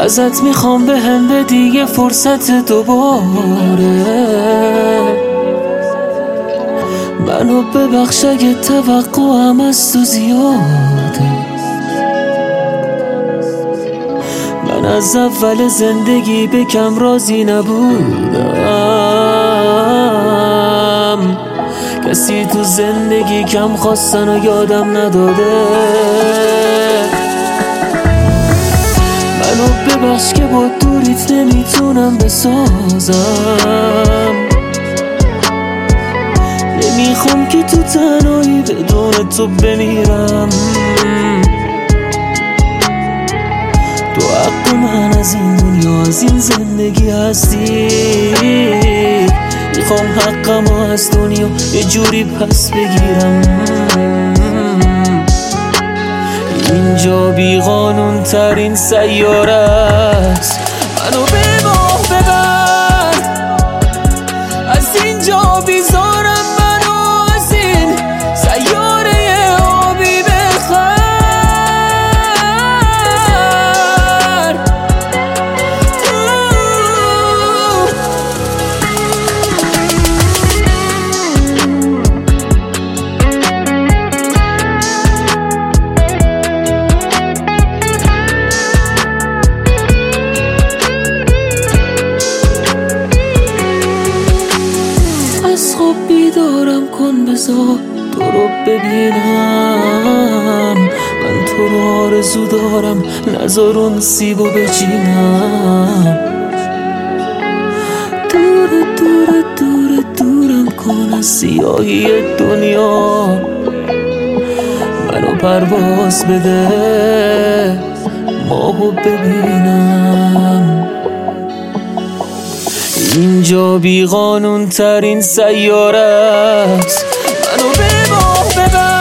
ازت میخوام بهم بدی یه فرصت دوباره، منو ببخش اگه توقعم از تو زیاده. من از اول زندگی به کم راضی نبودم، کسی تو زندگی کم خواستن و یادم نداده. منو ببخش که با دوریت نمیتونم بسازم، نمیخوام که تو تنهایی بدون تو بمیرم. تو حق من از این دنیا از این زندگی هستی، میخوام حقمو از دنیا یه جوری پس بگیرم. اینجا بی قانون ترین سیاره است، منو به ماه ببر، از اینجا بیزارم منو از این سیاره آبی بخر. از خواب بیدارم کن بذار تو رو ببینم، من تو رو آرزو دارم نذار اون سیبو بچینم. دور دور دور دورم کن از سیاهی دنیا، منو پرواز بده ماهو ببینم. اینجا بی قانون ترین سیاره است، منو به ماه ببر.